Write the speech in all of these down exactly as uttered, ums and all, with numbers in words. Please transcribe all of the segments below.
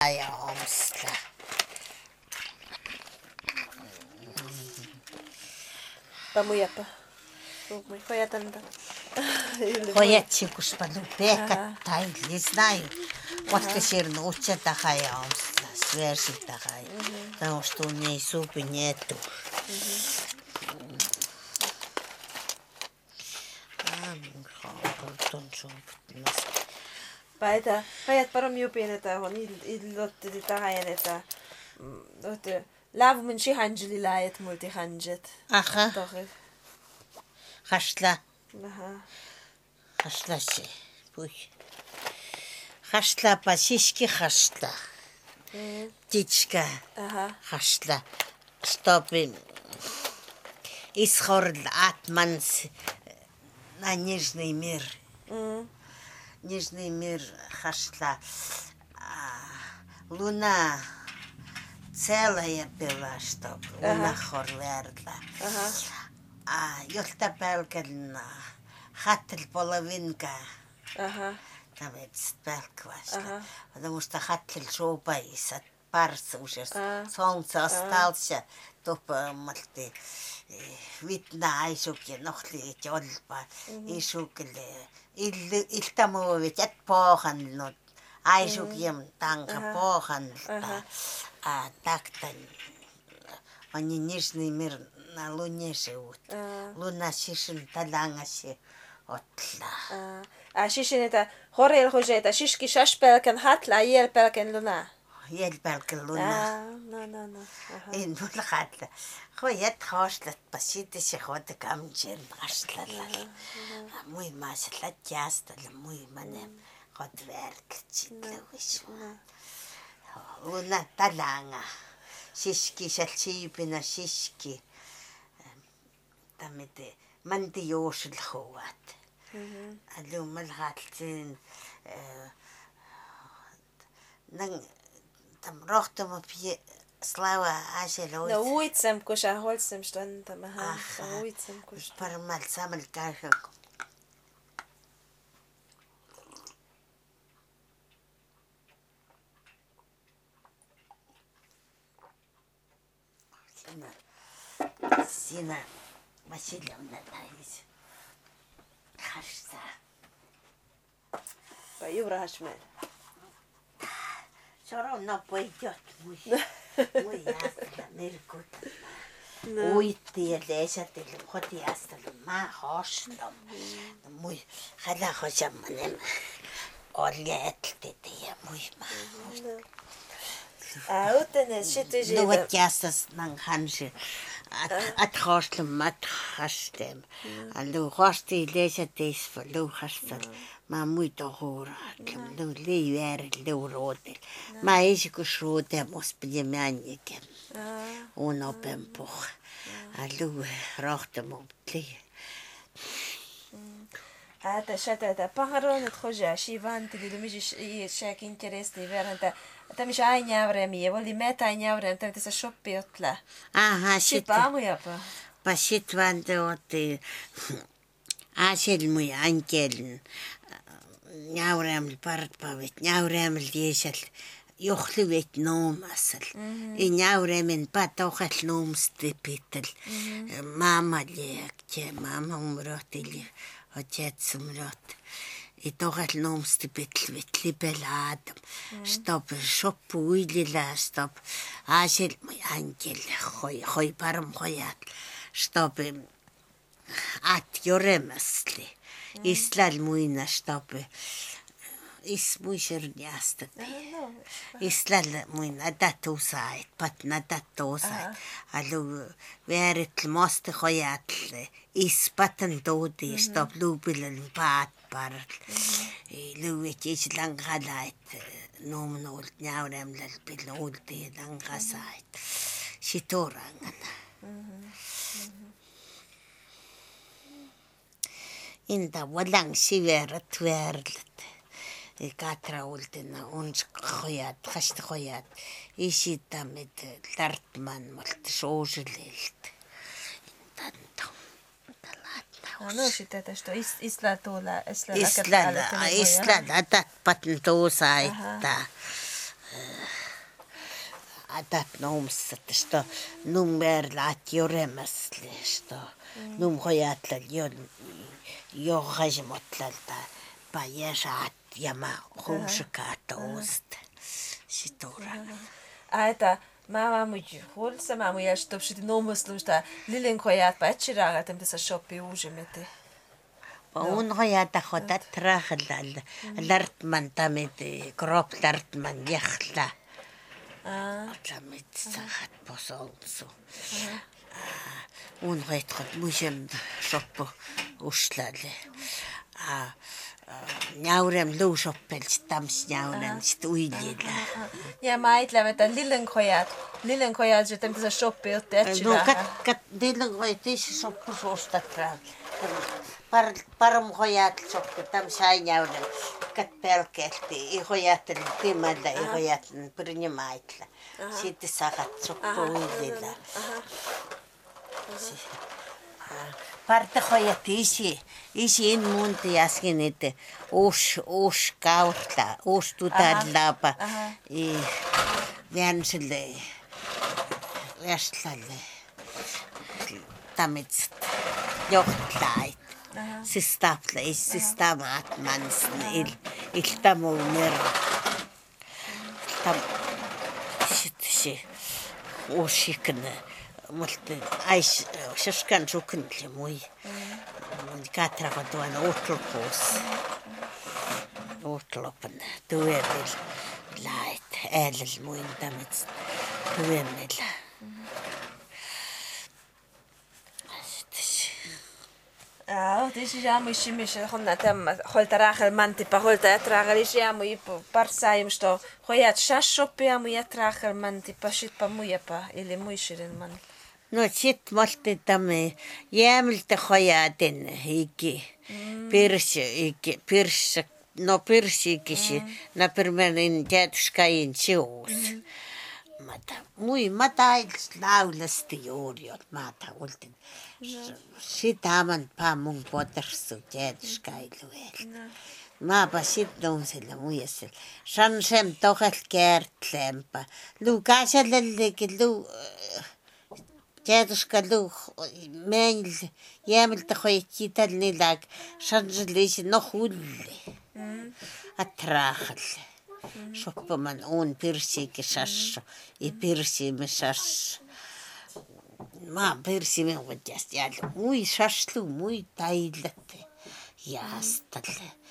Ayağımsla. Pamu yapa. Пробуй, хоятанда. Хоячи кушпаду пека тай, не знаю. Вот теперь научат тахаямсла, свежий тахай. Потому что у ней супа нету. Paita, pajat param jupin, että on illotti tahajan, että että laavumin si hanjeli laajat multi hanjet. Aha. Хашла. Aha. Хашла си. Пуй. Хашла по сиськи хашла. Птичка. Ага. Хашла. Чтобы исхорл атманс на нижний мир. Нижний мир хашла. Луна целая была, чтобы луна хорверла. А ёлта пелкельна, хаттл половинка. Ага. Там это спелквашка. Потому что хаттл шоупайс от парса уже. Солнце остался, то помальты. Видно, айшуки, нохли, тёльпа, ишукли. Ил тому ведь от поханнут. Айшуким танка поханнут. А так-то они нижний мир на луне живут. Луна шишин талангаси отла. А шишин это хорел хуже это шишки шаш пелкен хатла, ел пелкен луна. Ел пелкен луна. А, на на на. Ин бул хатла. Хоят хошлат паситиси хота камчер машлала. Муй маслат ястала муй мане хот веркчитлавиш. Луна таланга. Шишки шалчипина шишки. Тамите мантиошл хоат. Алу малхалтин э нан там рохтом пи слава ашелой. На уйцем куша холцем штан там ага. На уйцем куш. Пармал самал кашак. Сина. Сина. Васильевна Таис. Хашса. Поюра хашмер. Все равно пойдет мой. Мой ястра миркут. Ой, ты лезет или ход ястра ма хошлом. Мой хала хошам манем. Олет ты я мой ма. А вот это что ты же. Ну вот ястра нан ханши. At хослом мат хастем. Алу хости лезет из флу хастал. Ма муй тохора. Лу ли вер лу родил. Ма ишку шуте мос племяннике. Он опен пох. Алу рохтем обли. А это что это? Похорон это хуже. Шиван ты думаешь, и шак интересный верно. Там еще айня время, воли мета айня время, там это шоппи отла. Ага, шит. Паму я па. Пасит ванде оты. Асел мой анкелн. Няурем парт павит, няурем лесел. Йохли ведь номасл. И няуремен патохал номсты питал. Мама лекте, мама умрет или отец умрет. И тогда номсты питал ведь либеладом. Чтоб шопу уйлила, чтоб асел мой ангел хой, хой паром хоят. Чтоб от юремасли. Ислал муйна, чтоб Is muisher niasta. Islalla muin adatu saait, pat nadatu saait. Alu verit moste khoyatle. Is patan dodi stop lubilan paat par. Luwit is lang halait. Nom nolt nyaurem lal pilolti lang saait. Sitorangan. Inda walang siverat verlet. Катра ультина унж хоят хашт хоят иши тамет лартман молт шоужлелт танто А ну что это что исла тола исла исла исла да патн то сайта атат номсат что nummerlaat juremasle что num hojatlal jon johajmotlal pajesaat jama huusakaata uusta siturana. А это мама муж, холса мама я что пшити номслушта лилен коят пачирага там теса шопи уже мете. Paun hojaata hotat rahallal lartman tamit krop lartman jahla. А. Tamit sahat posolsu. Un hoitrat mujem shoppu uslale. А Няурем луушоппелс тамс няунан стуилила. Я майтлам это лилен коят. Лилен коят же там теса шопи оттечира. Ну кат кат лилен коят тис шоппу состатраа. Пар парам коят шоппу там сай няунан кат пелкелти и коят тимала и коят принимайтла. Сити сагат шоппу уилила. Parte hoiat isi, isi in munti äsken, että uusi, uusi kautta, uusi tutallapa, i vänsille, västlalle, tamits, johtlait, sistapla, i sistamat mansen, il, iltamuner, tam, sit, si, uusikne. Mutta ais soskan sukunle mui. Katrava tuon utlopus. Utlopen tuemil lait äälel muin tamits tuemil. Ah, this is jamu shimish khonna tam holta rakhel manti pa holta yatrakhel is jamu ipo parsaim sto khoyat shashoppi jamu yatrakhel manti pa shit pa muyapa ili muishirin man. No sit molti tamme jäämiltä hojaten iki pirs iki pirs no pirsikisi na permenin jätskain sius mata mui mata laulasti juuriot mata ultin sitaman paamun potersu jätskailuel maapa sit nousella muijassa sansem tohel kärtlempa lukasellekin lu Дедушка лух мэнил ямилта хойтитал нилаг шанжлис нохулли атрахал шоппаман он пирси кишаш и пирси мешаш ма пирси ме водяс ял муй шашлу муй тайлатте ястал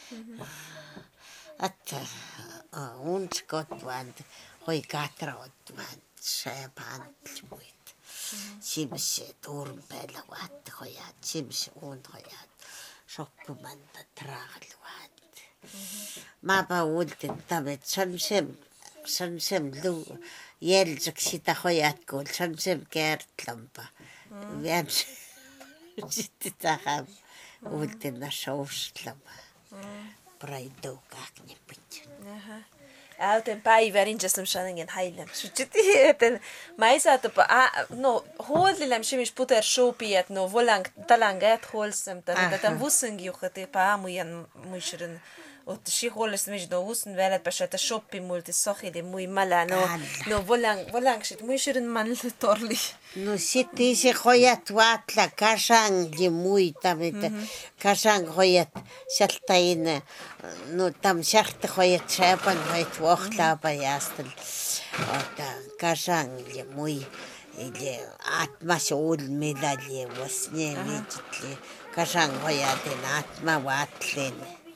ат он скот ванд хой катрот ванд шепант муй Simse turun päällä vaat hojaat, simse on hojaat, soppumanta traal vaat. Maapa uultin tavet, sansem, sansem luu, jälsaks sitä hojaat kuul, sansem kärtlampa. Väms, sitten taham, uultin na souslama. Praidou kakni pitjun. Älten päivärin jaslam shaningen hailem. Sutiti eten maisa to pa no holdilem shimish puter shopiet no volang talangat holsem ta ta wussen juchete pa muyan mushrin ot shi holes mich do wussen velet bashata shopi multi sochide muy mala no no volang volang shit mushrin man torli. No sitten se hojat vaatla kasang li muita mitä kasang hojat sieltäin no tam sieltä hojat sepan hojat vuohtlaapa jästel ota kasang li mui ili atma suul millä li vasne mitli kasang hojatin atma vaatlen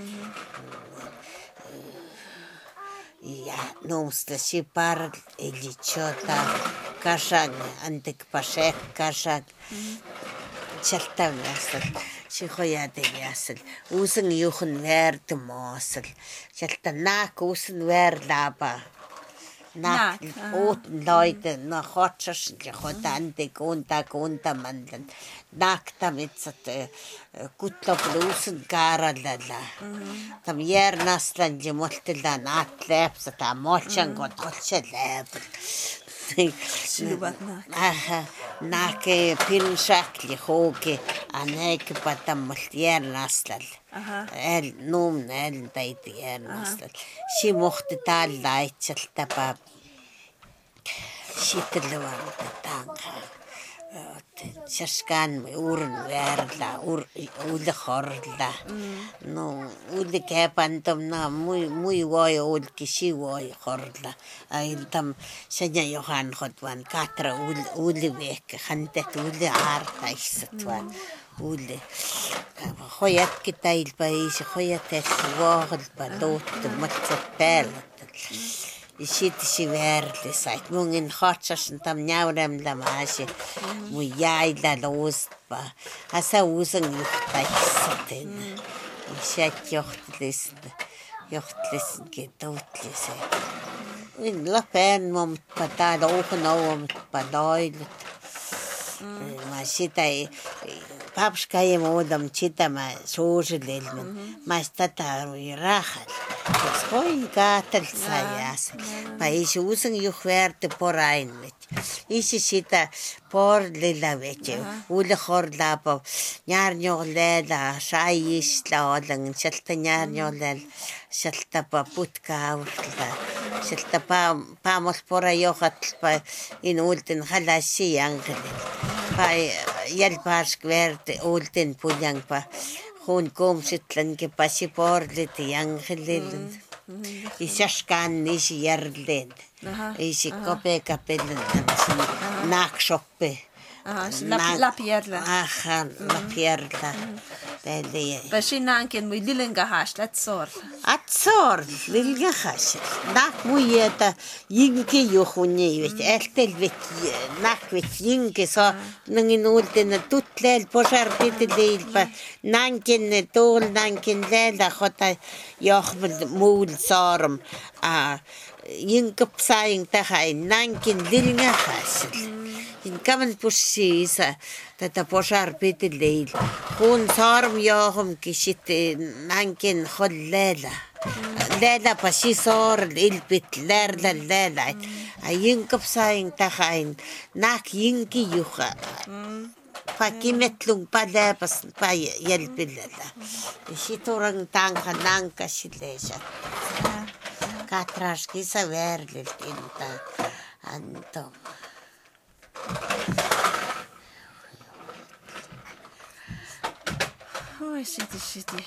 ja nomsta si par ili chota kasang antik pasek kasang sieltä jästel si hojatin jästel uusen juhun väärt maasel sieltä naak uusen väärlaapa naak uut loite no hotsas ja hotanti kunta kunta mandan naak tamitsat kutlop uusen kaarallalla tam järnaslan ja moltilla naat läpsa ta molchan kotolse läpä Siluvat naak. Aha, naake pinsakli hoogi aneeke patamalt järnaslal. El nuum el taiti järnaslal. Si mohti taal laitselt tapa Shitlevan tanka. Sjaskan uren värla ur ulle horla. No ulle käpantom na muy muy voi ulki si voi horla. Aintam senja johan hotvan katra ulle ulle vek hantet ulle artaisat van ulle. Hojat kitail paisi hojat et vahel pa loot matsat päällä. Sitten se värde sai. Mungin hatsasin tam näydäm lämäsi. Mun jäillä luuspa. Asa uusen juhtaissaten. Sieltä johtelisin. Johtelisin ketoutlisen. In lapeen mutta täällä uhon mutta loilut. Mä sitä ei... Papska ei muodam sitä mä suusililmin. Mä sitä tarvii rahalla. Hoi kaatel sajas. Paisi usen juhverte porainnet. Isi sitä porlilla vetje. Ulle horlapa. Njarnjollella. Saijisla olen. Sieltä njarnjollella. Sieltä pa putkaavulla. Sieltä pa paamol pora johdatpa. In ulten halassi jangelilla. Pai hjälparsk värde ulten puljangpa. Hon kom sitlänke pasi porlit jangelillen. Isaskan isi järlen. Isi kope kapellen tansin naksoppe. Lapjärla. Aha, lapjärla. Tälle. Pasin anken mui lilenga hasla tsor. Atsor lilga hasla. Nak muieta jinke johuni vet. Eltel vet nak vet jinke so nangin ulten tutlel posar pitleilpa. Nanken tol nanken lella hota johmel muul sarm. A jinkop saing tahay nanken lilga hasla. In kamen pussisa tätä posar pitleil. Kun sarm johom kisit nanken hollella. Lella pasi sor ilpit lärla lella. A jinkop saing tahay nak jinki juha. Pakimetlung palapas pa yelpilala. Siturang tangka nangka silesa. Katraski sa verlil tinta antom. Oi, siti, siti.